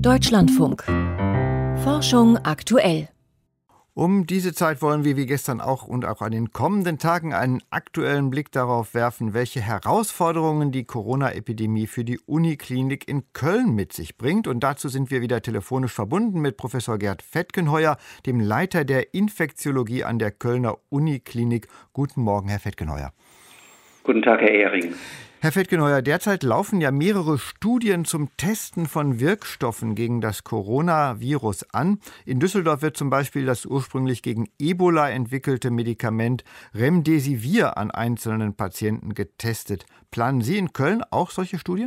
Deutschlandfunk. Forschung aktuell. Um diese Zeit wollen wir wie gestern auch und auch an den kommenden Tagen einen aktuellen Blick darauf werfen, welche Herausforderungen die Corona-Epidemie für die Uniklinik in Köln mit sich bringt. Und dazu sind wir wieder telefonisch verbunden mit Professor Gerd Fettgenheuer, dem Leiter der Infektiologie an der Kölner Uniklinik. Guten Morgen, Herr Fettgenheuer. Guten Tag, Herr Ehring. Herr Fettgenheuer, derzeit laufen ja mehrere Studien zum Testen von Wirkstoffen gegen das Coronavirus an. In Düsseldorf wird zum Beispiel das ursprünglich gegen Ebola entwickelte Medikament Remdesivir an einzelnen Patienten getestet. Planen Sie in Köln auch solche Studien?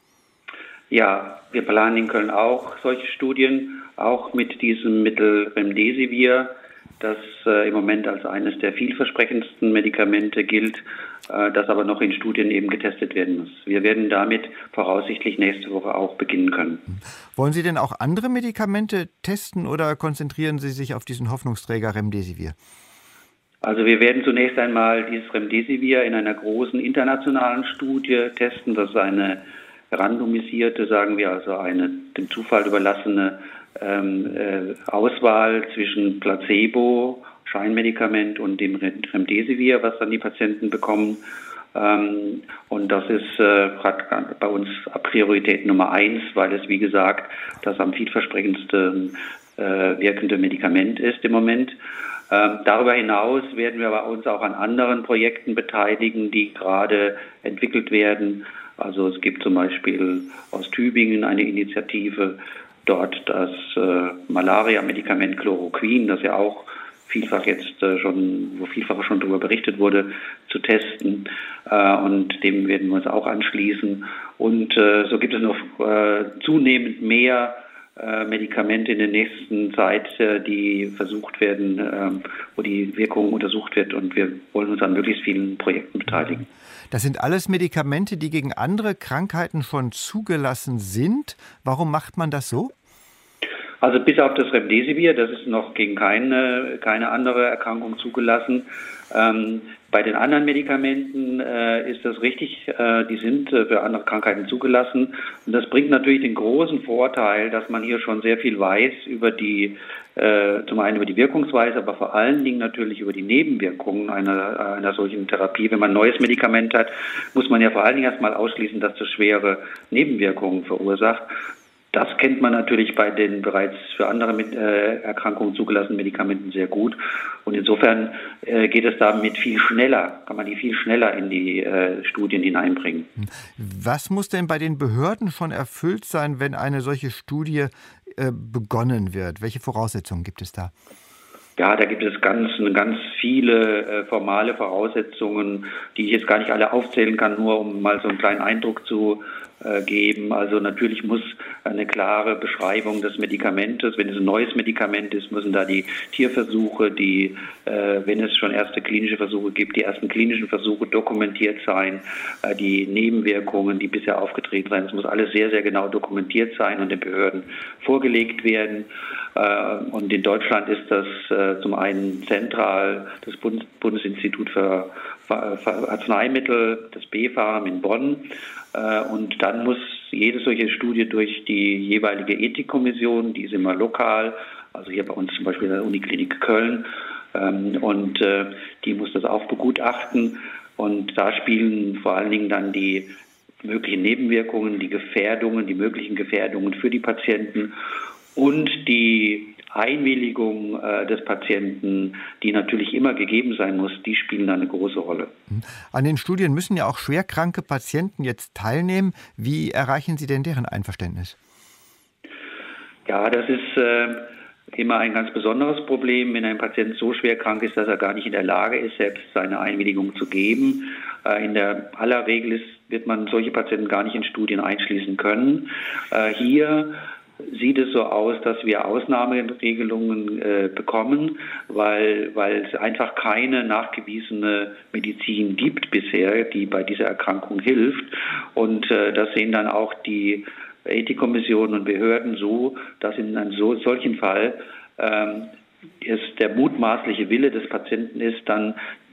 Ja, wir planen in Köln auch solche Studien, auch mit diesem Mittel Remdesivir, das im Moment als eines der vielversprechendsten Medikamente gilt, das aber noch in Studien eben getestet werden muss. Wir werden damit voraussichtlich nächste Woche auch beginnen können. Wollen Sie denn auch andere Medikamente testen oder konzentrieren Sie sich auf diesen Hoffnungsträger Remdesivir? Also wir werden zunächst einmal dieses Remdesivir in einer großen internationalen Studie testen. Das ist eine randomisierte, sagen wir, also eine dem Zufall überlassene Auswahl zwischen Placebo, Scheinmedikament und dem Remdesivir, was dann die Patienten bekommen. Und das ist hat bei uns Priorität Nummer 1, weil es, wie gesagt, das am vielversprechendsten wirkende Medikament ist im Moment. Darüber hinaus werden wir uns auch an anderen Projekten beteiligen, die gerade entwickelt werden. Also es gibt zum Beispiel aus Tübingen eine Initiative, dort das Malaria-Medikament Chloroquin, das ja auch vielfach schon darüber berichtet wurde, zu testen. Und dem werden wir uns auch anschließen. Und so gibt es noch zunehmend mehr Medikamente in der nächsten Zeit, die versucht werden, wo die Wirkung untersucht wird. Und wir wollen uns an möglichst vielen Projekten beteiligen. Das sind alles Medikamente, die gegen andere Krankheiten schon zugelassen sind. Warum macht man das so? Also bis auf das Remdesivir, das ist noch gegen keine andere Erkrankung zugelassen. Bei den anderen Medikamenten ist das richtig, die sind für andere Krankheiten zugelassen. Und das bringt natürlich den großen Vorteil, dass man hier schon sehr viel weiß über zum einen über die Wirkungsweise, aber vor allen Dingen natürlich über die Nebenwirkungen einer solchen Therapie. Wenn man ein neues Medikament hat, muss man ja vor allen Dingen erstmal ausschließen, dass das schwere Nebenwirkungen verursacht. Das kennt man natürlich bei den bereits für andere Erkrankungen zugelassenen Medikamenten sehr gut. Und insofern geht es damit kann man die viel schneller in die Studien hineinbringen. Was muss denn bei den Behörden schon erfüllt sein, wenn eine solche Studie begonnen wird? Welche Voraussetzungen gibt es da? Ja, da gibt es ganz viele formale Voraussetzungen, die ich jetzt gar nicht alle aufzählen kann, nur um mal so einen kleinen Eindruck zu geben. Also natürlich muss eine klare Beschreibung des Medikamentes, wenn es ein neues Medikament ist, müssen da die Tierversuche, wenn es schon erste klinische Versuche gibt, die ersten klinischen Versuche dokumentiert sein, die Nebenwirkungen, die bisher aufgetreten sind. Es muss alles sehr, sehr genau dokumentiert sein und den Behörden vorgelegt werden. Und in Deutschland ist das zum einen zentral das Bundesinstitut für Arzneimittel, das BfArM in Bonn. Und dann muss jede solche Studie durch die jeweilige Ethikkommission, die ist immer lokal, also hier bei uns zum Beispiel in der Uniklinik Köln, und die muss das auch begutachten. Und da spielen vor allen Dingen dann die möglichen Nebenwirkungen, die möglichen Gefährdungen für die Patienten und die Einwilligung des Patienten, die natürlich immer gegeben sein muss, die spielen da eine große Rolle. An den Studien müssen ja auch schwerkranke Patienten jetzt teilnehmen. Wie erreichen Sie denn deren Einverständnis? Ja, das ist immer ein ganz besonderes Problem, wenn ein Patient so schwer krank ist, dass er gar nicht in der Lage ist, selbst seine Einwilligung zu geben. In der aller Regel wird man solche Patienten gar nicht in Studien einschließen können. Hier sieht es so aus, dass wir Ausnahmeregelungen bekommen, weil es einfach keine nachgewiesene Medizin gibt bisher, die bei dieser Erkrankung hilft. Und das sehen dann auch die Ethikkommissionen und Behörden so, dass in einem solchen Fall es der mutmaßliche Wille des Patienten ist, dann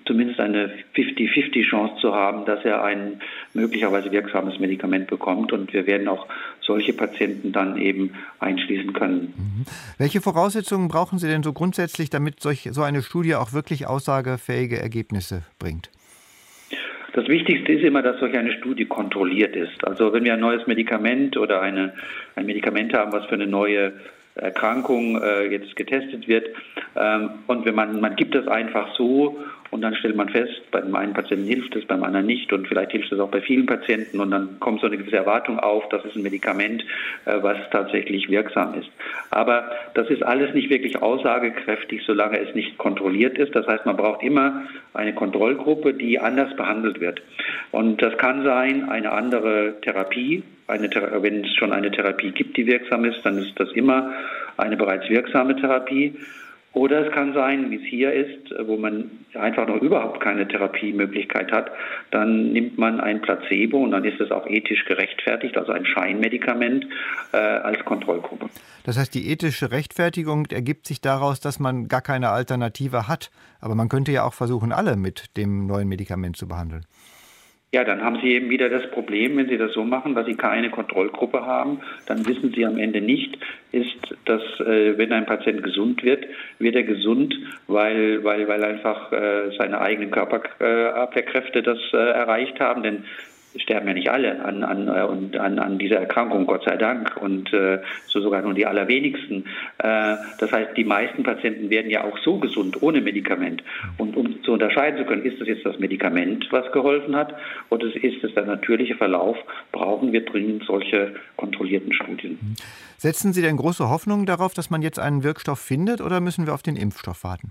zumindest eine 50-50 Chance zu haben, dass er ein möglicherweise wirksames Medikament bekommt. Und wir werden auch solche Patienten dann eben einschließen können. Welche Voraussetzungen brauchen Sie denn so grundsätzlich, damit so eine Studie auch wirklich aussagefähige Ergebnisse bringt? Das Wichtigste ist immer, dass solch eine Studie kontrolliert ist. Also wenn wir ein neues Medikament oder ein Medikament haben, was für eine neue Erkrankung jetzt getestet wird, und wenn man gibt das einfach so und dann stellt man fest, beim einen Patienten hilft es, beim anderen nicht und vielleicht hilft es auch bei vielen Patienten und dann kommt so eine gewisse Erwartung auf, das ist ein Medikament, was tatsächlich wirksam ist. Aber das ist alles nicht wirklich aussagekräftig, solange es nicht kontrolliert ist. Das heißt, man braucht immer eine Kontrollgruppe, die anders behandelt wird. Und das kann sein, eine andere Therapie. Wenn es schon eine Therapie gibt, die wirksam ist, dann ist das immer eine bereits wirksame Therapie. Oder es kann sein, wie es hier ist, wo man einfach noch überhaupt keine Therapiemöglichkeit hat, dann nimmt man ein Placebo und dann ist es auch ethisch gerechtfertigt, also ein Scheinmedikament als Kontrollgruppe. Das heißt, die ethische Rechtfertigung ergibt sich daraus, dass man gar keine Alternative hat. Aber man könnte ja auch versuchen, alle mit dem neuen Medikament zu behandeln. Ja, dann haben Sie eben wieder das Problem, wenn Sie das so machen, dass Sie keine Kontrollgruppe haben, dann wissen Sie am Ende nicht, dass wenn ein Patient gesund wird er gesund, weil einfach seine eigenen Körperabwehrkräfte das erreicht haben, denn sterben ja nicht alle an dieser Erkrankung, Gott sei Dank, und so sogar nur die allerwenigsten. Das heißt, die meisten Patienten werden ja auch so gesund, ohne Medikament. Und um zu unterscheiden zu können, ist es jetzt das Medikament, was geholfen hat, oder ist es der natürliche Verlauf, brauchen wir dringend solche kontrollierten Studien. Setzen Sie denn große Hoffnungen darauf, dass man jetzt einen Wirkstoff findet, oder müssen wir auf den Impfstoff warten?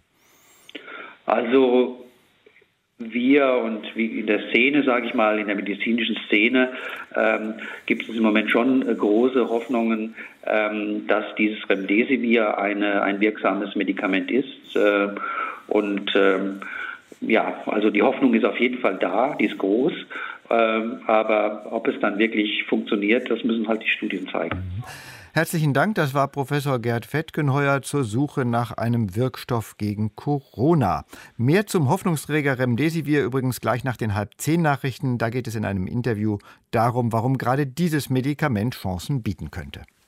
Also wir und wie in der Szene, sage ich mal, in der medizinischen Szene, gibt es im Moment schon große Hoffnungen, dass dieses Remdesivir ein wirksames Medikament ist. Also die Hoffnung ist auf jeden Fall da, die ist groß. Aber ob es dann wirklich funktioniert, das müssen halt die Studien zeigen. Herzlichen Dank, das war Professor Gerd Fetgenheuer zur Suche nach einem Wirkstoff gegen Corona. Mehr zum Hoffnungsträger Remdesivir übrigens gleich nach den 9:30 Nachrichten. Da geht es in einem Interview darum, warum gerade dieses Medikament Chancen bieten könnte.